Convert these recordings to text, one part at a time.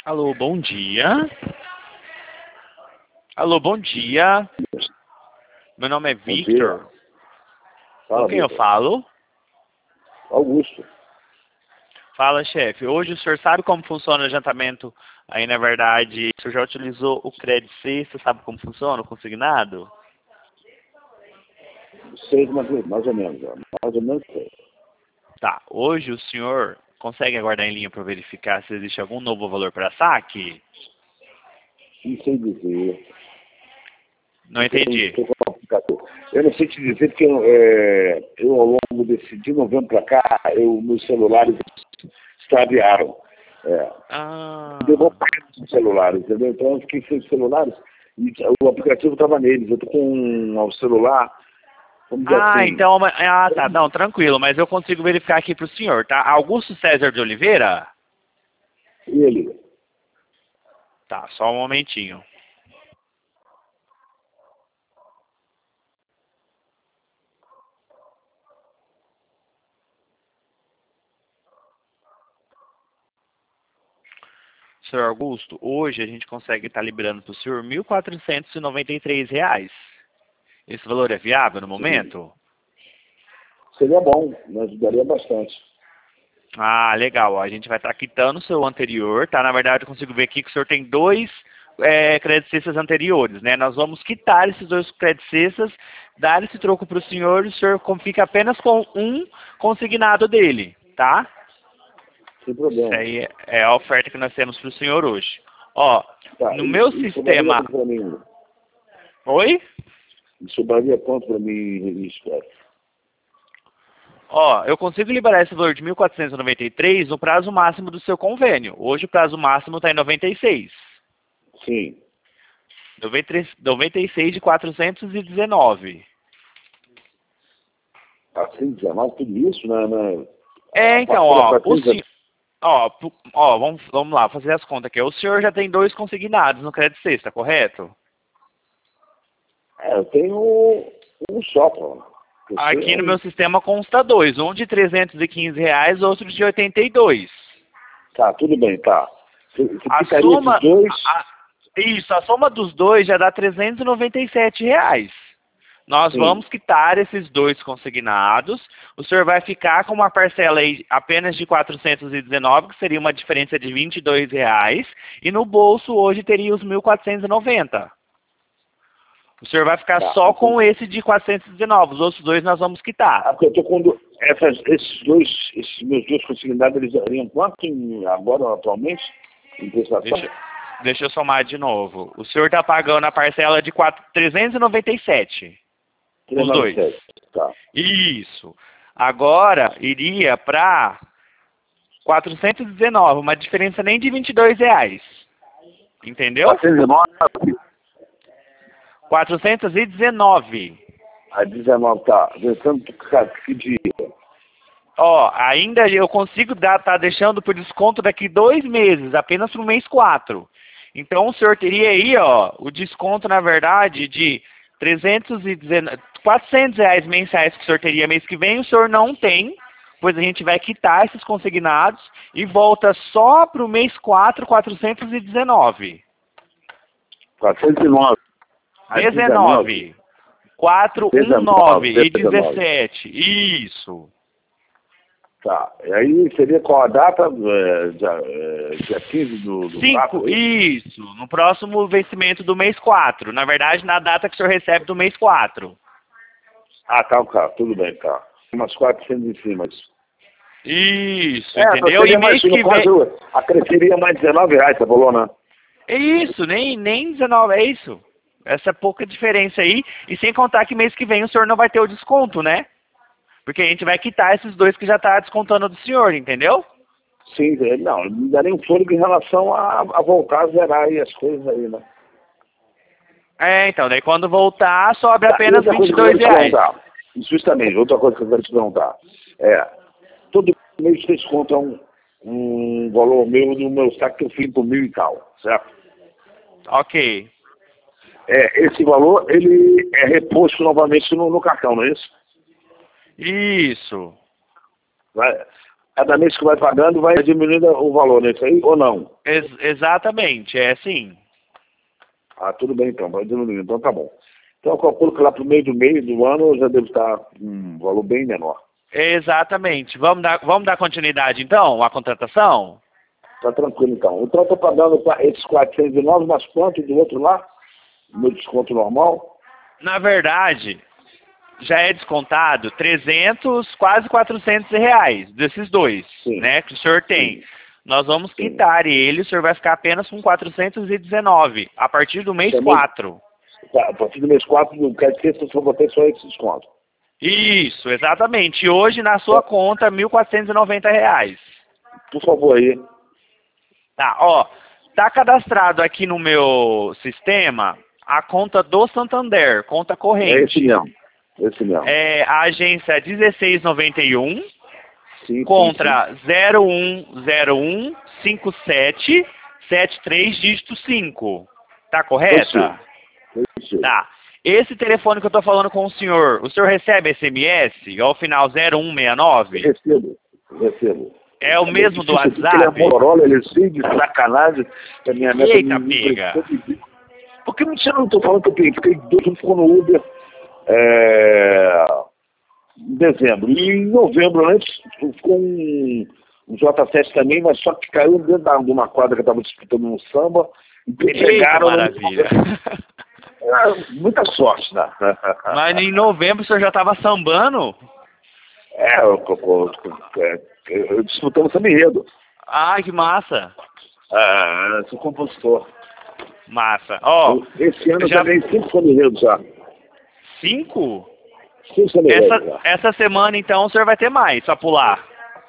Alô, bom dia. Alô, bom dia. Meu nome é Bom Victor. dia. Com Fala, quem eu Vitor. falo? Augusto. Fala, chefe. Hoje o senhor sabe como funciona o adiantamento? Aí, na verdade, o senhor já utilizou o crédito sexta, sabe como funciona o consignado? Sei mais ou menos, ó. Mais ou menos sei. Tá. Hoje o senhor consegue aguardar em linha para verificar se existe algum novo valor para saque? Não sei dizer. Não entendi. Estou com o aplicativo. Eu não sei te dizer porque eu ao longo de novembro para cá, meus celulares extraviaram. Levou Ah. os celulares, entendeu? Então eu fiquei sem celulares e o aplicativo estava neles. Eu estou com um celular, vamos dizer Ah, assim, então. Ah, tá. Não, tranquilo, mas eu consigo verificar aqui para o senhor, tá? Augusto César de Oliveira? ele. Tá, só um momentinho. Senhor Augusto, hoje a gente consegue estar liberando para o senhor R$ 1.493. Esse valor é viável no momento? Seria bom, me ajudaria bastante. Ah, legal. Ó, a gente vai estar quitando o seu anterior, tá? Na verdade, eu consigo ver aqui que o senhor tem dois créditos cestas anteriores, né? Nós vamos quitar esses dois créditos cestas, dar esse troco para o senhor e o senhor fica apenas com um consignado dele, tá? Sem Isso problema. aí é a oferta que nós temos para o senhor hoje. Ó, Tá, no meu isso sobraria sistema... quanto para mim? Oi? Isso sobraria quanto para mim, isso, cara? Ó, eu consigo liberar esse valor de 1.493 no prazo máximo do seu convênio. Hoje o prazo máximo está em 96. Sim. 96 de 419. Assim, 19, tudo isso, né? É, A então, parcela ó, para 30. vamos lá, fazer as contas aqui. O senhor já tem dois consignados no crédito sexta, correto? Eu tenho um só, pô. Aqui no meu sistema consta dois, um de R$ 315, outro de 82. Tá, tudo bem, tá. Você A ficaria esses soma, dois? isso, a soma dos dois já dá R$ 397. Nós Sim. vamos quitar esses dois consignados. O senhor vai ficar com uma parcela aí apenas de 419, que seria uma diferença de R$ 22. E no bolso hoje teria os 1.490. O senhor vai ficar Tá. só Então, com esse de 419. Os outros dois nós vamos quitar. porque eu tô com esses meus dois consignados, eles variam quanto agora, atualmente, em prestação? Deixa eu somar de novo. O senhor está pagando a parcela de 397. Os dois. 397. Tá. Isso. Agora iria para 419, uma diferença nem de R$ 22. Entendeu? 409 419. a 19, tá. Pensando que dia? Ó, ainda eu consigo tá deixando por desconto daqui 2 meses, apenas pro mês 4. Então o senhor teria aí, ó, o desconto, na verdade, de 319, R$ 400 mensais que o senhor teria mês que vem, o senhor não tem, pois a gente vai quitar esses consignados e volta só pro mês 4, 419. 409. A 19. 419 e 17. Isso. Tá. E aí seria qual a data? Dia 15 do 5. 4? Isso. No próximo vencimento do mês 4. Na verdade, na data que o senhor recebe do mês 4. Ah, tá. Tudo bem, tá. Umas 400 em cima. Isso, entendeu? E Seria mais, mês no que vem... caso, acresceria mais R$ 19, você falou, né? Isso, nem 19, é isso. Essa pouca diferença aí. E sem contar que mês que vem o senhor não vai ter o desconto, né? Porque a gente vai quitar esses dois que já tá descontando do senhor, entendeu? Sim, não daria um fôlego em relação a voltar a zerar aí as coisas aí, né? É, então, daí quando voltar, sobe Tá, e apenas outra coisa que eu quero te R$ 22. perguntar, justamente, outra coisa que eu quero te perguntar, todo mês vocês contam um valor meu do meu saque que eu fiz por 1.000 e tal, certo? Ok. Esse valor, ele é reposto novamente no cartão, não é isso? Isso. Vai. Cada mês que vai pagando, vai diminuindo o valor, não é isso aí? Ou não? Exatamente, é assim. Ah, tudo bem então, vai diminuindo. Então tá bom. Então eu calculo que lá pro meio do mês do ano já deve estar um valor bem menor. Exatamente. Vamos dar continuidade, então, à contratação? Tá tranquilo então. Então eu tô pagando esses 409, mas quanto do outro lá? No desconto normal? Na verdade, já é descontado 300, quase 400 reais desses dois, Sim. né, que o senhor tem. Sim. Nós vamos Sim. quitar ele, o senhor vai ficar apenas com 419, a partir do mês Também, 4. tá, a partir do mês 4, não quer dizer que eu só botei só esse desconto. Isso, exatamente. E hoje na sua conta, R$ 1.490. Por favor aí. Tá, ó, tá cadastrado aqui no meu sistema a conta do Santander, conta É corrente. esse mesmo. Esse mesmo. É a agência 1691 Sim, contra 01015773 dígito 5. Tá correta? Isso. Tá. Esse telefone que eu tô falando com o senhor recebe SMS ao final 0169? Recebo. É o mesmo do WhatsApp? Ele é Motorola, ele é cheio de sacanagem. A minha neta Eita, me pega. Porque mentira, não tô falando que eu fiquei doido, ficou no Uber em dezembro. E em novembro, antes, ficou um J7 também, mas só que caiu dentro de uma quadra que eu estava disputando um samba e Eita, pegaram. maravilha. Muita sorte, né? Mas em novembro o senhor já estava sambando? Eu disputando samba enredo. Ai, que massa. Sou compositor. Massa. Ó, esse ano já... eu também 5 samba enredo já. 5? 5 samba enredo já. Essa semana, então, o senhor vai ter mais pra pular.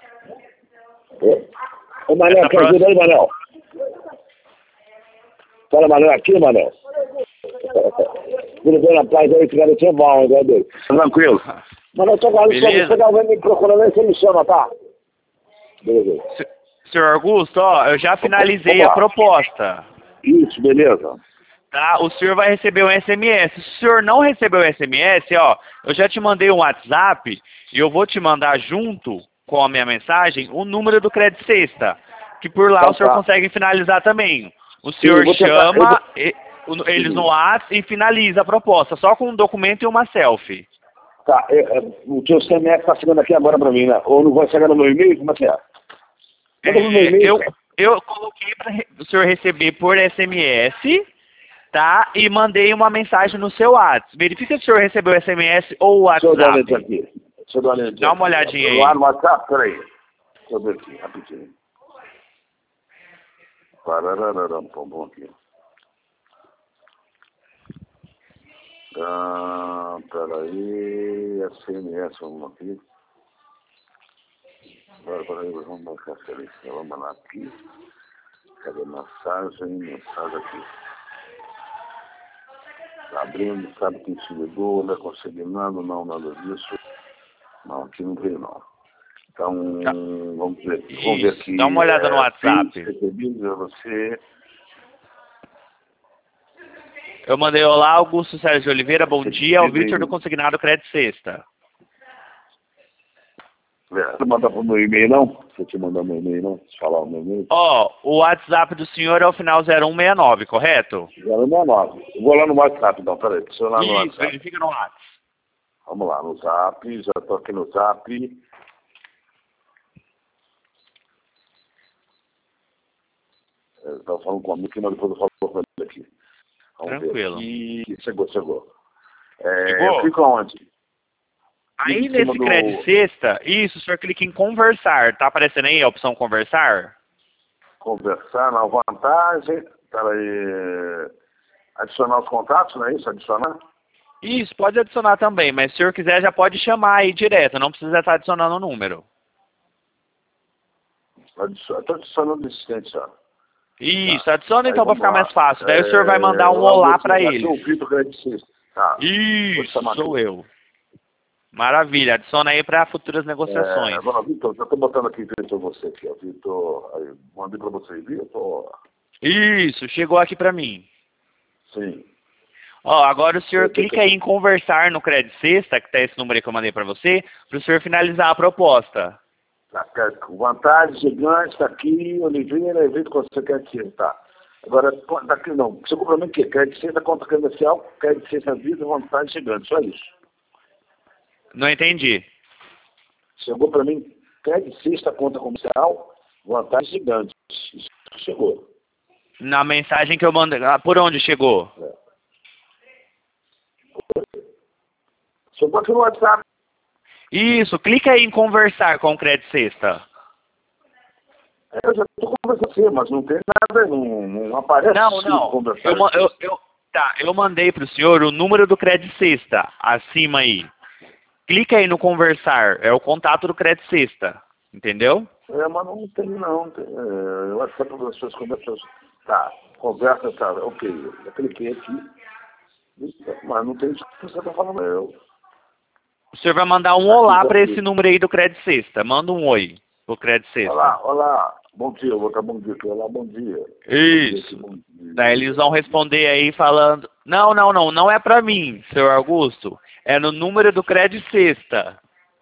Ô, Manel, quer ajuda aí, Manel? Fala, Manel, aqui, Manel. Tudo bem na paz aí, esse garotinho é bom, hein, dele. Tranquilo. Manel, você vai me procurando aí, você me chama, tá? Beleza. Senhor Augusto, ó, eu já finalizei a proposta. Isso, beleza. Tá? O senhor vai receber um SMS. Se o senhor não recebeu o SMS, ó, eu já te mandei um WhatsApp e eu vou te mandar junto com a minha mensagem o número do Crédito Sexta, que por lá o senhor consegue finalizar também. O senhor chama eles no WhatsApp e finaliza a proposta, só com um documento e uma selfie. Tá, o teu SMS está chegando aqui agora para mim, né? Ou não vai chegar no meu e-mail? Como é que é? Eu coloquei para o senhor receber por SMS, tá? E mandei uma mensagem no seu WhatsApp. Verifica se o senhor recebeu o SMS ou o WhatsApp. Deixa eu dar uma olhadinha aqui. Dá uma olhadinha aí. Lá no WhatsApp, peraí. Deixa eu ver aqui, rapidinho. Pararararam, bom aqui. Peraí, SMS, vamos aqui. Peraí, vamos marcar a seleção, vamos lá aqui. Cadê mensagem aqui. Tá abrindo, sabe quem se ligou, não é consignado, não, nada disso. Não, aqui não veio não. Então, vamos ver aqui. Dá uma olhada no WhatsApp. Recebido a você. Eu mandei olá, Augusto Sérgio Oliveira, bom dia, o Victor do Consignado Crédito Sexta. Você mandar pro meu e-mail, não? Você te mandar meu e-mail, não? Deixa eu falar o meu e-mail. Ó, o WhatsApp do senhor é o final 0169, correto? 0169. Eu vou lá no WhatsApp, então, peraí. Deixa eu lá no WhatsApp. Verifica no WhatsApp. Vamos lá, no Zap, já tô aqui no Zap. Eu estava falando com a amigo, mas depois eu falo com ele aqui. Vamos Tranquilo. ver aqui. Chegou. Chegou? Eu fico onde? Aí nesse Crédito Sexta, isso, o senhor clica em conversar. Tá aparecendo aí a opção conversar? Conversar na vantagem. Peraí. Adicionar os contatos, não é isso? Adicionar? Isso, pode adicionar também, mas se o senhor quiser já pode chamar aí direto, não precisa estar adicionando o número. Estou adicionando assistente já. Isso, adiciona então para ficar mais fácil. Daí o senhor vai mandar um olá para ele. Isso, sou eu. Maravilha, adiciona aí para futuras negociações. Agora, Vitor, já estou botando aqui Vitor você aqui, ó. Vitor, mandei para você, Vitor. Isso, chegou aqui para mim. Sim. Ó, agora o senhor clica aí em conversar no Crédito Sexta, que tá esse número aí que eu mandei para você, para o senhor finalizar a proposta. Vantagem gigante, está aqui, Oliveira, evento que você quer dizer, tá. Agora, daqui não. Chegou para mim o quê? Crédito de cesta, conta comercial, crédito de cesta vida, vantagem gigante, só isso. Não entendi. Chegou para mim, crédito de cesta, conta comercial, vantagem gigante. Isso chegou. Na mensagem que eu mandei. Por onde chegou? Chegou aqui no WhatsApp. Isso, clica aí em conversar com o Crédito Sexta. Eu já estou conversando com você, mas não tem nada, não aparece. Não. Eu mandei para o senhor o número do Crédito Sexta, acima aí. Clica aí no conversar, é o contato do Crédito Sexta, entendeu? Mas não tem, não. Eu acho que é para as suas conversas. Tá, conversa, tá, ok. Eu cliquei aqui, mas não tem isso que você está falando, O senhor vai mandar um olá para esse número aí do Crédito Sexta. Manda um oi pro Crédito Sexta. Olá, bom dia, eu vou botar bom dia aqui, olá, bom dia. Isso. Bom dia. Daí eles vão responder aí falando, não é para mim, senhor Augusto. É no número do Crédito Sexta.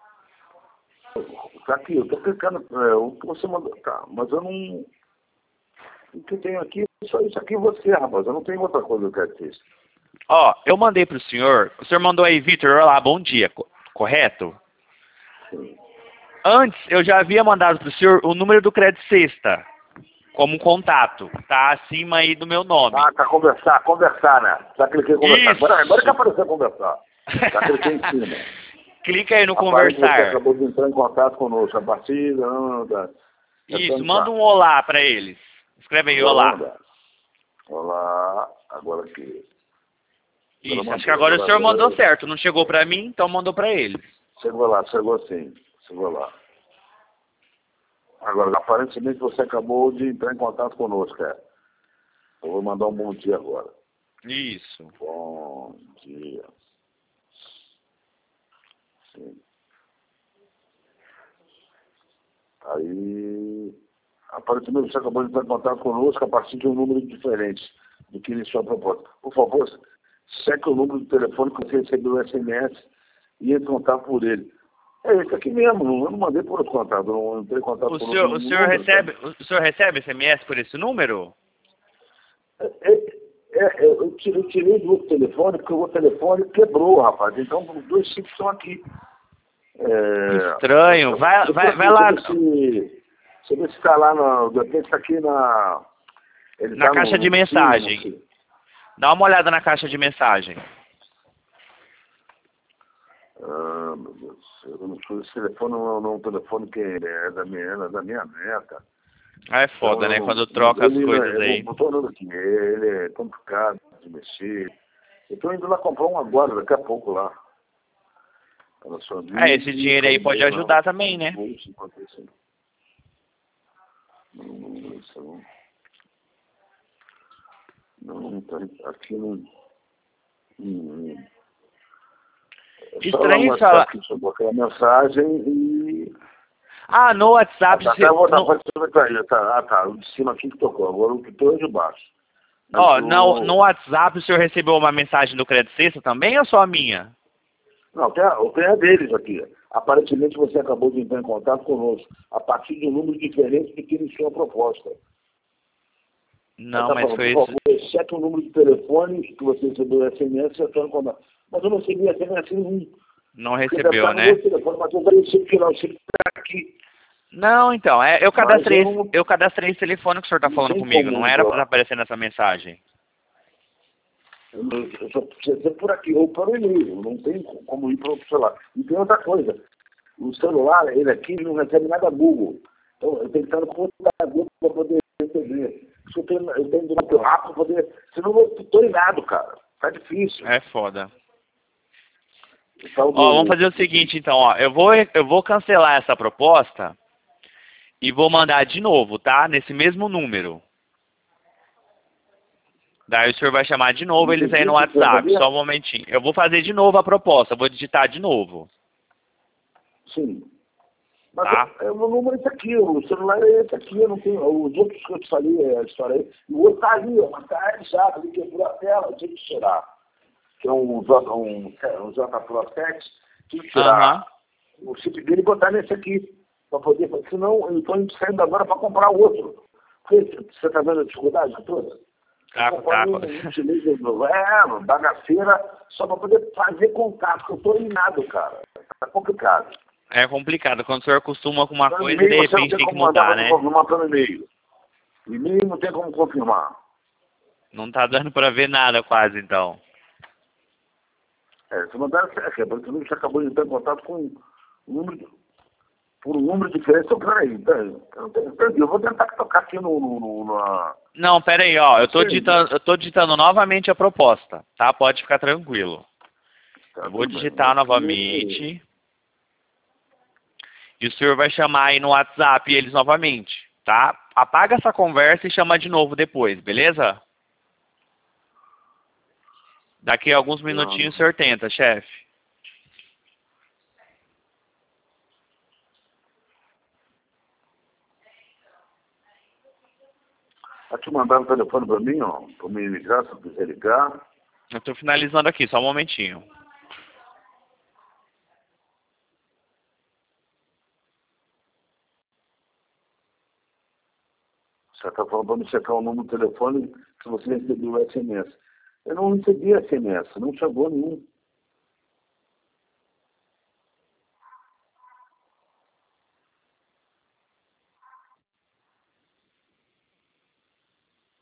Tá aqui, eu tô clicando, o que você mandou, tá, mas eu não... O que eu tenho aqui é só isso aqui você, rapaz, eu não tenho outra coisa que eu quero dizer. Ó, eu mandei pro senhor, o senhor mandou aí, Vitor, olá, bom dia, correto? Sim. Antes, eu já havia mandado pro senhor o número do Crédito Sexta, como contato, tá acima aí do meu nome. Tá, conversar, né? Já cliquei em conversar. Agora que apareceu conversar. Já cliquei em cima. Clica aí no Aparece conversar. Você acabou de entrar em contato conosco. A partir Isso, manda um olá para eles. Escreve aí, olá. Olá, agora aqui. Isso, acho que agora o senhor mandou certo. Não chegou para mim, então mandou para eles. Chegou sim. Chegou lá. Agora, aparentemente você acabou de entrar em contato conosco, cara. Eu vou mandar um bom dia agora. Isso. Bom dia. Sim. Aí, aparentemente você acabou de entrar em contato conosco a partir de um número diferente do que iniciou a proposta. Por favor, cheque o número do telefone que você recebeu o SMS e entre em contato por ele. É esse aqui mesmo, eu não mandei por outro contato, não entrei em contato por outro número. O senhor recebe SMS por esse número? Eu tirei do outro telefone, porque o outro telefone quebrou, rapaz. Então, os dois chips estão aqui. Estranho. Vai lá. Deixa eu ver se está lá, de repente está aqui na caixa de mensagem. Dá uma olhada na caixa de mensagem. Meu Deus, eu não sou esse telefone, não é um telefone que é da minha neta. É foda, então, né? Quando troca as coisas aí. Eu tô olhando aqui, ele é complicado de mexer. Eu tô indo lá comprar um agora, daqui a pouco lá. Esse dinheiro aí pode ajudar também, né? Não, tá aqui não. Estranho falar. Chegou aquela mensagem e. No WhatsApp. Tá. O de cima aqui que tocou. Agora o que tô é de baixo. No WhatsApp o senhor recebeu uma mensagem do Crédito Sexta também ou só a minha? Não, tem a deles aqui. Aparentemente você acabou de entrar em contato conosco a partir de um número diferente do que iniciou a proposta. Não, mas falando, foi isso. Por favor, cheque o número de telefone que você recebeu o SMS e entrou em contato. Mas eu não recebi SMS nenhum. Não recebeu, né? Telefone, mas eu falei, o chip tá aqui. Não, então, eu cadastrei esse telefone que o senhor está falando comigo. Não era para aparecer nessa mensagem. Eu só preciso dizer por aqui, ou para o e-mail, não tem como ir para outro celular. E tem outra coisa, o celular, ele aqui não recebe nada Google. Então, eu tenho que estar no ponto da Google para poder receber. Eu tenho que ir no rápido para poder... Senão eu estou irado, cara. Tá difícil. É foda. Vamos fazer o seguinte, então, eu vou cancelar essa proposta e vou mandar de novo, tá? Nesse mesmo número. Daí o senhor vai chamar de novo eles aí no WhatsApp, só um momentinho. Eu vou fazer de novo a proposta, vou digitar de novo. Sim. Mas o número é esse aqui, o celular é esse aqui, eu não tenho. Os outros que eu te falei, a história aí, e o outro tá ali, mas tá chato, ele quebrou a tela, eu tive que tirar. Que é um J Pro 7, tive que tirar o chip dele e botar nesse aqui. para poder, senão eu estou saindo agora para comprar outro. Porque você está vendo a dificuldade toda? Tá. Bagaceira, só para poder fazer contato, que eu estou eliminado, cara. É complicado. É complicado. Quando o senhor acostuma com uma Então, coisa, de repente tem que mudar, né? Confirmar pelo e-mail. E-mail não tem como confirmar. Não tá dando pra ver nada quase, então. Se mandar, aparentemente você acabou de entrar em contato com um número, por um número diferente. Então, peraí, eu vou tentar tocar aqui na... Não, pera aí, ó. Eu tô digitando novamente a proposta, tá? Pode ficar tranquilo. Tá, Eu vou tudo digitar bem, novamente. E o senhor vai chamar aí no WhatsApp eles novamente, tá? Apaga essa conversa e chama de novo depois, beleza? Daqui a alguns minutinhos o senhor tenta, chefe. Tá te mandando o telefone para mim, ó, para me ligar, se eu quiser ligar. Eu tô finalizando aqui, só um momentinho. Você está falando para me checar o número do telefone se você recebeu o SMS. Eu não recebi SMS, não chegou nenhum.